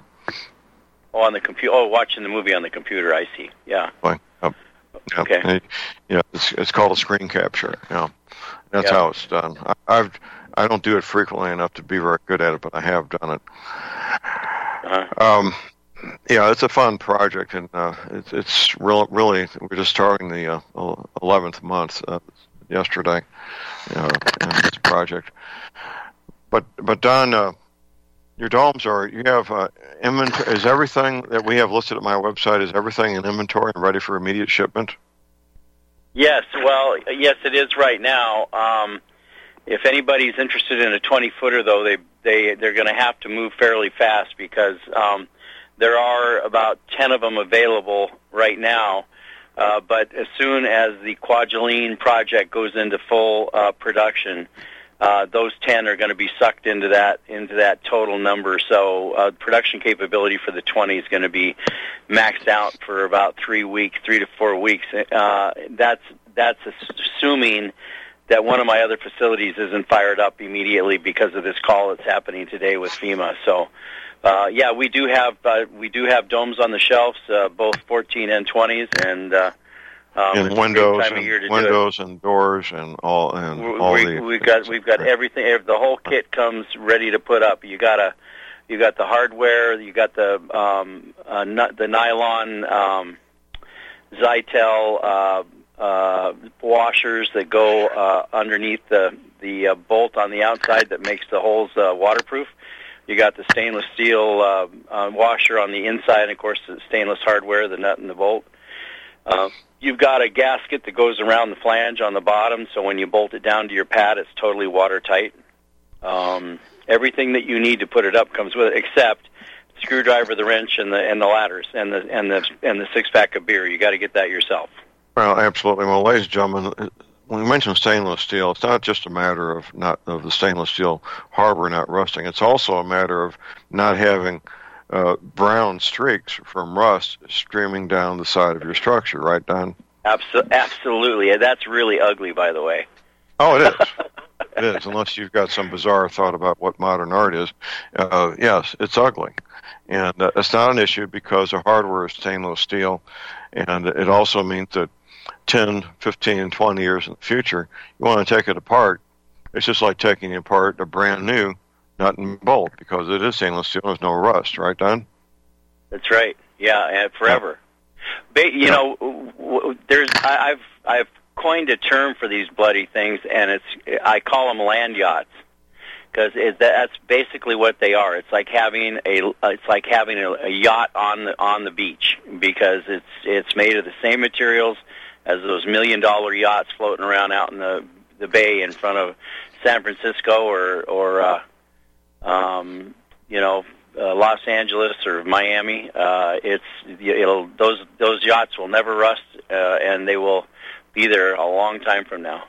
Oh, on the computer. Oh, watching the movie on the computer. I see. Yeah. Fine. Yep. Yep. Okay. And, you know, it's it's called a screen capture. You know, that's Yep. how it's done. I, I've I don't do it frequently enough to be very good at it, but I have done it. Uh-huh. Um, yeah, it's a fun project, and uh, it's it's real, really we're just starting the uh, eleventh month uh, yesterday uh, in this project. But but Don, uh, your domes are you have uh, inventory. Is everything that we have listed at my website is everything in inventory and ready for immediate shipment? Yes. Well, yes, it is right now. Um, if anybody's interested in a twenty footer, though, they they they're going to have to move fairly fast because um, there are about ten of them available right now. Uh, but as soon as the Kwajalein project goes into full uh, production, uh, those ten are going to be sucked into that into that total number. So uh, production capability for the twenty is going to be maxed out for about three weeks, three to four weeks. Uh, that's that's assuming that one of my other facilities isn't fired up immediately because of this call that's happening today with FEMA. So, uh, yeah, we do have uh, we do have domes on the shelves, uh, both fourteen and twenties, and uh, Um, in it's windows, a great time of and year to windows do it. and doors and all and we, all we, the. We've got we've got everything. The whole kit comes ready to put up. You got a, you got the hardware. You got the um, uh, n- the nylon um, Zytel uh, uh, washers that go uh, underneath the the uh, bolt on the outside that makes the holes uh, waterproof. You got the stainless steel uh, uh, washer on the inside, and of course the stainless hardware, the nut and the bolt. Uh, you've got a gasket that goes around the flange on the bottom, so when you bolt it down to your pad, it's totally watertight. Um, everything that you need to put it up comes with it, except the screwdriver, the wrench, and the and the ladders, and the and the and the six pack of beer. You got to get that yourself. Well, absolutely. Well, ladies and gentlemen, when we mention stainless steel, it's not just a matter of not of the stainless steel hardware not rusting. It's also a matter of not having uh, brown streaks from rust streaming down the side of your structure, right, Don? Abso- absolutely. That's really ugly, by the way. Oh, it is. It is, unless you've got some bizarre thought about what modern art is. Uh, yes, it's ugly. And uh, it's not an issue because the hardware is stainless steel, and it also means that ten, fifteen, twenty years in the future, you want to take it apart. It's just like taking apart a brand new nut and bolt because it is stainless steel. There's no rust, right, Don? That's right. Yeah, and forever. Yeah. Ba- you yeah. know, w- w- there's I- I've I've coined a term for these bloody things, and it's I call them land yachts because that's basically what they are. It's like having a it's like having a, a yacht on the on the beach because it's it's made of the same materials as those million dollar yachts floating around out in the the bay in front of San Francisco or or uh, um, you know uh, Los Angeles or Miami. Uh, it's it'll those those yachts will never rust, uh, and they will be there a long time from now.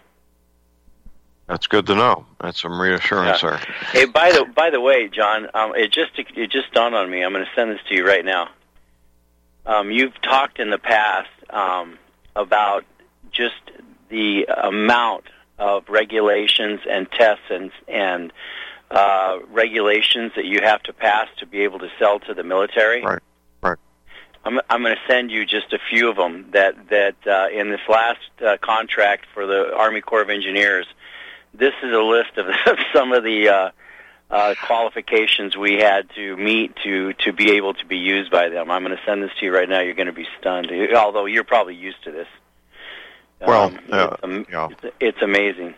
That's good to know. That's some reassurance yeah. there. Hey, by the by the way, John, um, it just it just dawned on me. I'm going to send this to you right now. Um, you've talked in the past um, about just the amount of regulations and tests and and uh, regulations that you have to pass to be able to sell to the military. Right. Right. I'm, I'm going to send you just a few of them that that uh, in this last uh, contract for the Army Corps of Engineers. This is a list of some of the uh, uh, qualifications we had to meet to, to be able to be used by them. I'm going to send this to you right now. You're going to be stunned, although you're probably used to this. Well, um, uh, it's, yeah. it's, it's amazing.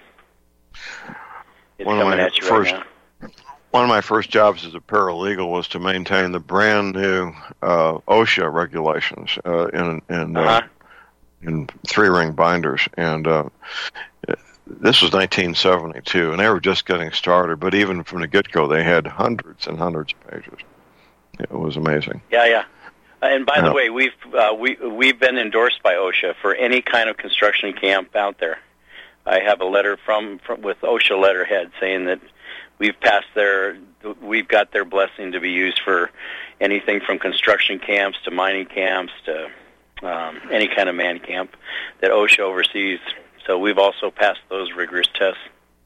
It's one coming of my at you first, right now. One of my first jobs as a paralegal was to maintain the brand new uh, OSHA regulations uh, in in, uh-huh. uh, in three ring binders, and uh, this was nineteen seventy-two, and they were just getting started. But even from the get-go, they had hundreds and hundreds of pages. It was amazing. Yeah, yeah. And by yeah. the way, we've uh, we we've been endorsed by OSHA for any kind of construction camp out there. I have a letter from, from with OSHA letterhead saying that we've passed their we've got their blessing to be used for anything from construction camps to mining camps to um, any kind of man camp that OSHA oversees. So we've also passed those rigorous tests.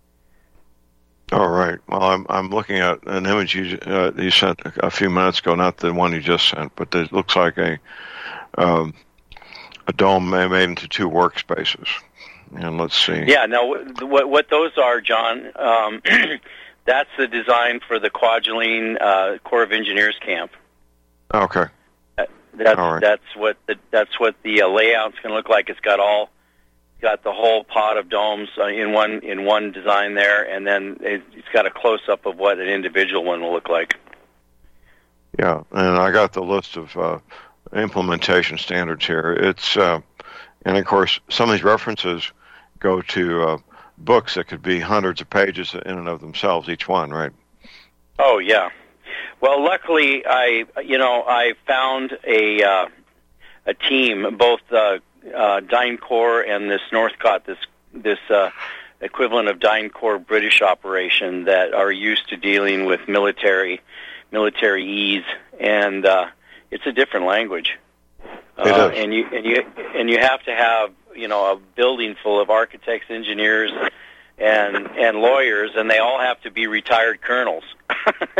All right. Well, I'm I'm looking at an image you uh, you sent a few minutes ago, not the one you just sent, but it looks like a um, a dome made into two workspaces. And let's see. Yeah. Now, what what those are, John? Um, that's the design for the Kwajalein uh, Corps of Engineers camp. Okay. Uh, that's all right. that's what the that's what the uh, layout's going to look like. It's got all. Got the whole pot of domes uh, in one in one design there, and then it, it's got a close up of what an individual one will look like. Yeah, and I got the list of uh, implementation standards here. It's uh, and of course some of these references go to uh, books that could be hundreds of pages in and of themselves, each one, right? Oh yeah. Well, luckily I you know I found a uh, a team both. Uh, Uh, DynCorp and this Northcott, this this uh, equivalent of DynCorp British operation that are used to dealing with military military ease, and uh, it's a different language. It Uh, is. and you and you and you have to have you know a building full of architects, engineers, and and lawyers, and they all have to be retired colonels.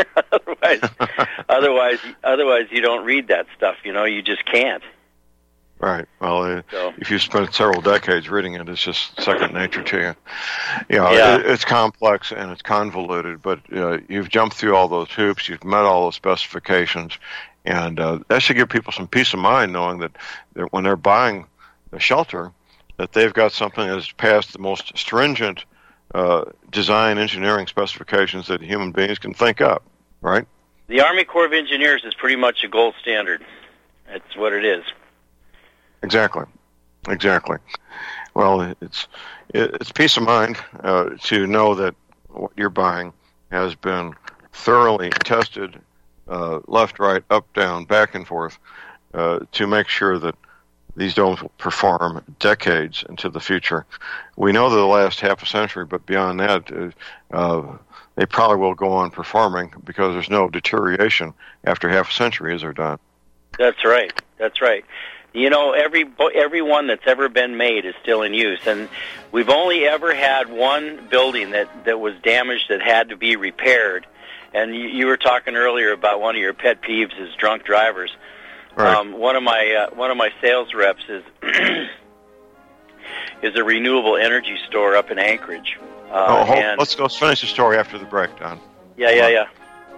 otherwise, otherwise, otherwise, you don't read that stuff. You know, you just can't. Right. Well, uh, so. if you spent several decades reading it, it's just second nature to you. You know, yeah. it, it's complex and it's convoluted, but uh, you've jumped through all those hoops, you've met all those specifications, and uh, that should give people some peace of mind knowing that, that when they're buying a shelter, that they've got something that's passed the most stringent uh, design engineering specifications that human beings can think up, right? The Army Corps of Engineers is pretty much a gold standard. That's what it is. Exactly, exactly. Well, it's it's peace of mind uh, to know that what you're buying has been thoroughly tested, uh, left, right, up, down, back and forth, uh, to make sure that these domes will perform decades into the future. We know that the last half a century, but beyond that, uh, uh, they probably will go on performing because there's no deterioration after half a century as they're done. That's right. That's right. You know, every every one that's ever been made is still in use, and we've only ever had one building that, that was damaged that had to be repaired. And you, you were talking earlier about one of your pet peeves is drunk drivers. Right. Um, one of my uh, one of my sales reps is is a renewable energy store up in Anchorage. Uh, oh, hold, and let's let's finish the story after the break, Don. Yeah, yeah, yeah.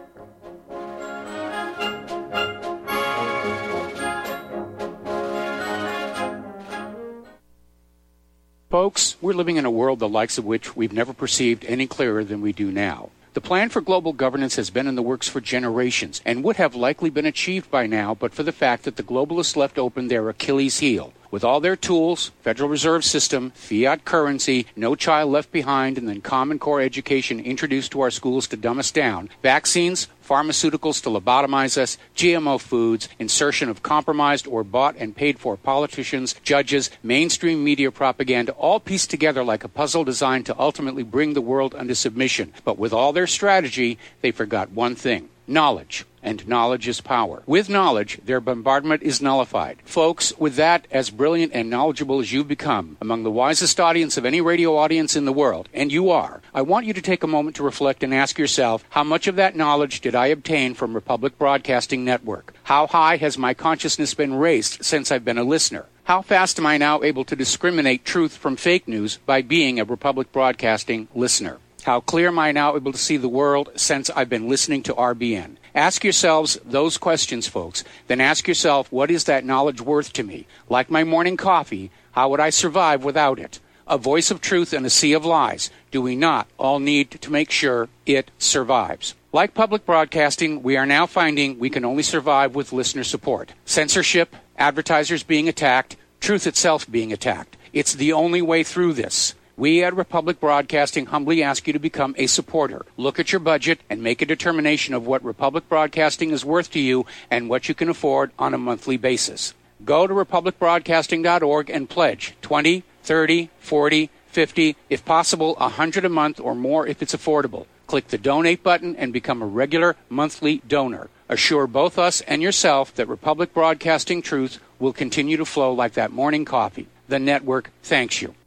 Folks, we're living in a world the likes of which we've never perceived any clearer than we do now. The plan for global governance has been in the works for generations and would have likely been achieved by now but for the fact that the globalists left open their Achilles heel. With all their tools, Federal Reserve System, fiat currency, no child left behind, and then Common Core education introduced to our schools to dumb us down, vaccines, pharmaceuticals to lobotomize us, G M O foods, insertion of compromised or bought and paid for politicians, judges, mainstream media propaganda, all pieced together like a puzzle designed to ultimately bring the world under submission. But with all their strategy, they forgot one thing: knowledge. And knowledge is power. With knowledge, their bombardment is nullified. Folks, with that, as brilliant and knowledgeable as you've become, among the wisest audience of any radio audience in the world, and you are, I want you to take a moment to reflect and ask yourself, how much of that knowledge did I obtain from Republic Broadcasting Network? How high has my consciousness been raised since I've been a listener? How fast am I now able to discriminate truth from fake news by being a Republic Broadcasting listener? How clear am I now able to see the world since I've been listening to R B N? Ask yourselves those questions, folks. Then ask yourself, what is that knowledge worth to me? Like my morning coffee, how would I survive without it? A voice of truth in a sea of lies. Do we not all need to make sure it survives? Like public broadcasting, we are now finding we can only survive with listener support. Censorship, advertisers being attacked, truth itself being attacked. It's the only way through this. We at Republic Broadcasting humbly ask you to become a supporter. Look at your budget and make a determination of what Republic Broadcasting is worth to you and what you can afford on a monthly basis. Go to republic broadcasting dot org and pledge twenty, thirty, forty, fifty, if possible one hundred a month or more if it's affordable. Click the donate button and become a regular monthly donor. Assure both us and yourself that Republic Broadcasting truth will continue to flow like that morning coffee. The network thanks you.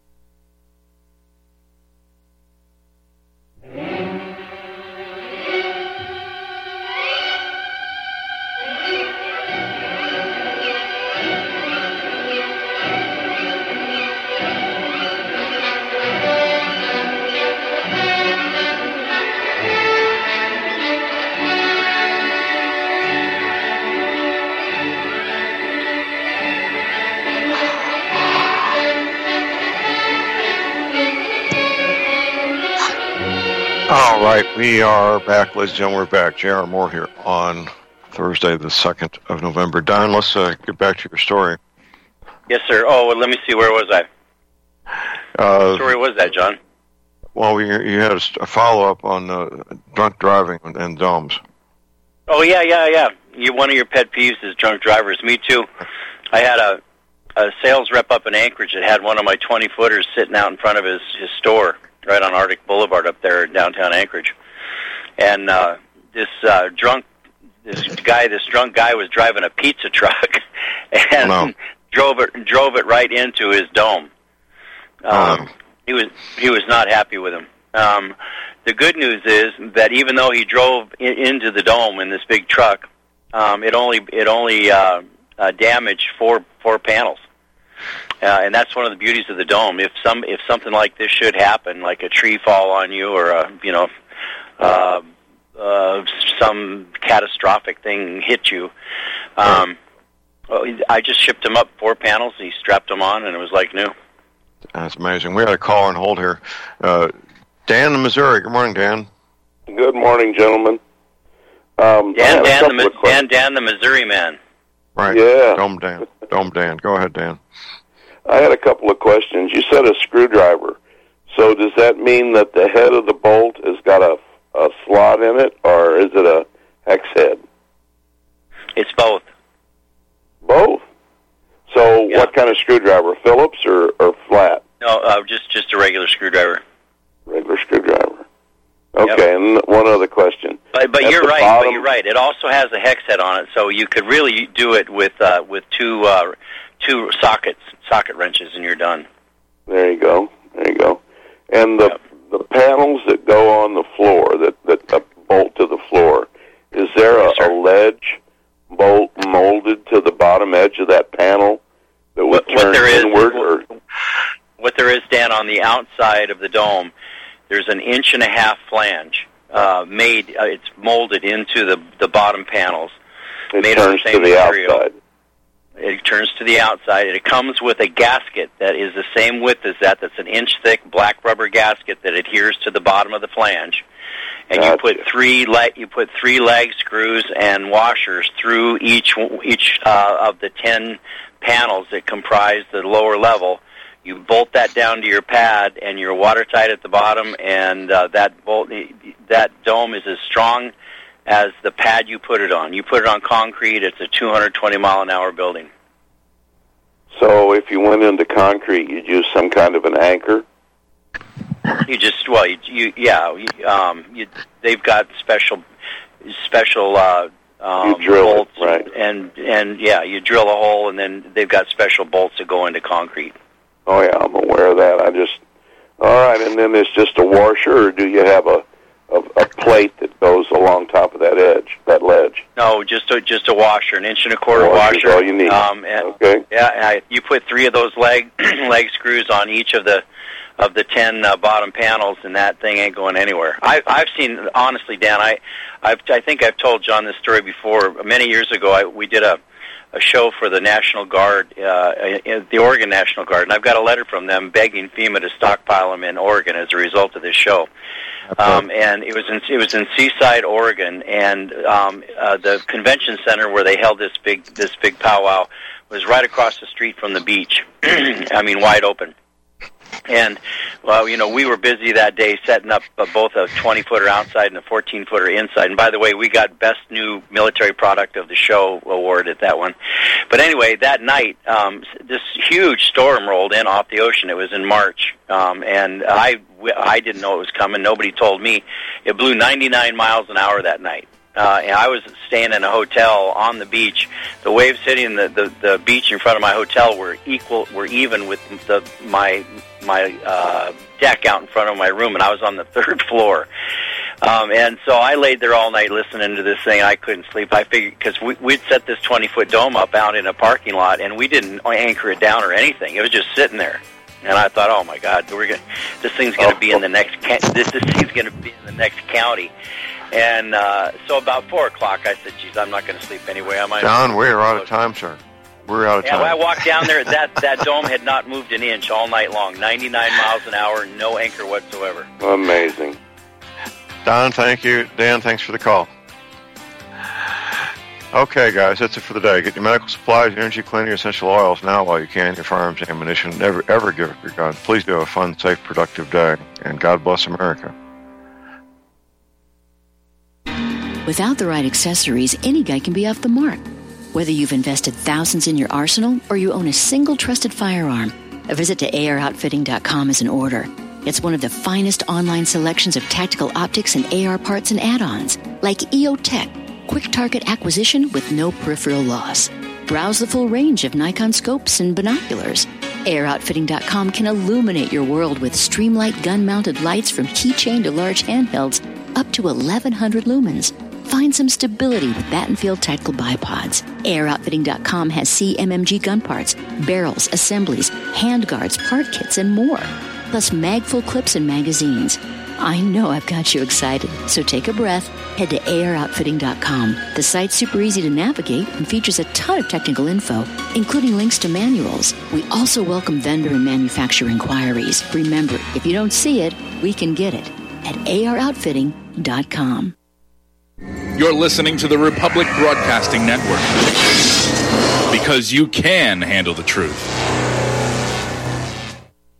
All right, we are back, ladies and gentlemen. We're back. J R. Moore here on Thursday, the second of November. Don, let's uh, get back to your story. Yes, sir. Oh, well, let me see. Where was I? Uh, what story was that, John? Well, we, you had a follow-up on uh, drunk driving and domes. Oh, yeah, yeah, yeah. You, one of your pet peeves is drunk drivers. Me too. I had a, a sales rep up in Anchorage that had one of my twenty-footers sitting out in front of his, his store right on Arctic Boulevard up there in downtown Anchorage. And uh, this uh, drunk this guy, this drunk guy was driving a pizza truck and no. drove it drove it right into his dome. Um, oh. He was he was not happy with him. Um, the good news is that even though he drove in, into the dome in this big truck, um, it only it only uh, uh, damaged four four panels. Uh, and that's one of the beauties of the dome. If some if something like this should happen, like a tree fall on you, or a, you know, uh, uh, some catastrophic thing hit you, um, I just shipped him up four panels. He strapped them on, and it was like new. That's amazing. We had a caller on hold here, uh, Dan in Missouri. Good morning, Dan. Good morning, gentlemen. Um, Dan, Dan, the, Dan, Dan, the Missouri man. Right. Yeah. Dome Dan. Dome Dan. Go ahead, Dan. I had a couple of questions. You said a screwdriver. So does that mean that the head of the bolt has got a, a slot in it, or is it a hex head? It's both. Both? So Yeah. what kind of screwdriver, Phillips or, or flat? No, uh, just just a regular screwdriver. Regular screwdriver. Okay, Yep. and one other question. But but At you're the right. bottom- But you're right. It also has a hex head on it, so you could really do it with uh, with two uh, two sockets, socket wrenches, and you're done. There you go. There you go. And the Yep. the panels that go on the floor, that, that, that bolt to the floor, is there a, Yes, sir. a ledge bolt molded to the bottom edge of that panel that would What, what turn there is, inward? Or, what there is, Dan, on the outside of the dome, there's an inch and a half flange uh, made. Uh, it's molded into the the bottom panels. it made of the turns to same the material. outside. It turns to the outside, and it comes with a gasket that is the same width as that. That's an inch thick black rubber gasket that adheres to the bottom of the flange. And Gotcha. you put three le- you put three leg screws and washers through each each uh, of the ten panels that comprise the lower level. You bolt that down to your pad, and you're watertight at the bottom. And uh, that bolt that dome is as strong as the pad you put it on. You put it on concrete, it's a two hundred twenty mile an hour building. So if you went into concrete, you'd use some kind of an anchor? You just well, you, you yeah, you, um, you, they've got special special uh, um, You drill it, bolts, right. and and yeah, you drill a hole, and then they've got special bolts that go into concrete. Oh, yeah, I'm aware of that. I just... All right, and then there's just a washer, or do you have a, a, a plate that goes along top of that edge, that ledge? No, just a just a washer, an inch and a quarter Washer's washer. all you need. Um, and, Okay. Yeah, and I, you put three of those leg leg screws on each of the of the ten uh, bottom panels, and that thing ain't going anywhere. I, I've seen, honestly, Dan. I, I've, I think I've told John this story before. Many years ago, I, we did a, a show for the National Guard, uh, the Oregon National Guard, and I've got a letter from them begging FEMA to stockpile them in Oregon as a result of this show. Um, and it was in it was in Seaside, Oregon, and um, uh, the convention center where they held this big this big powwow was right across the street from the beach. I mean, wide open. And, well, you know, we were busy that day setting up uh, both a twenty-footer outside and a fourteen-footer inside. And, by the way, we got Best New Military Product of the Show award at that one. But anyway, that night, um, this huge storm rolled in off the ocean. It was in March. Um, and I, I didn't know it was coming. Nobody told me. It blew ninety-nine miles an hour that night. Uh, and I was staying in a hotel on the beach. The waves hitting the, the, the beach in front of my hotel were equal, were even with the my my uh, deck out in front of my room, and I was on the third floor. Um, and so I laid there all night listening to this thing. I couldn't sleep. I figured because we, we'd set this twenty-foot dome up out in a parking lot, and we didn't anchor it down or anything. It was just sitting there. And I thought, oh my God, we're gonna, this thing's going to be in the next this this thing's going to be in the next county. And uh, so about four o'clock, I said, "Geez, I'm not going to sleep anyway." I might. John, we're out of time, sir. We're out of Yeah, time. when I walked down there, that that dome had not moved an inch all night long. ninety-nine miles an hour, no anchor whatsoever. Amazing. Don, thank you. Dan, thanks for the call. Okay, guys, that's it for the day. Get your medical supplies, energy, cleaning, essential oils now while you can. Your firearms, ammunition. Never, ever give up your gun. Please do have a fun, safe, productive day. And God bless America. Without the right accessories, any guy can be off the mark. Whether you've invested thousands in your arsenal or you own a single trusted firearm, a visit to A R outfitting dot com is in order. It's one of the finest online selections of tactical optics and A R parts and add-ons, like E O Tech, quick target acquisition with no peripheral loss. Browse the full range of Nikon scopes and binoculars. A R outfitting dot com can illuminate your world with Streamlight gun-mounted lights from keychain to large handhelds up to eleven hundred lumens. Find some stability with Battenfield Tactical Bipods. A R Outfitting dot com has C M M G gun parts, barrels, assemblies, handguards, part kits, and more. Plus magful clips and magazines. I know I've got you excited, so take a breath. Head to A R Outfitting dot com. The site's super easy to navigate and features a ton of technical info, including links to manuals. We also welcome vendor and manufacturer inquiries. Remember, if you don't see it, we can get it at A R Outfitting dot com. You're listening to the Republic Broadcasting Network, because you can handle the truth.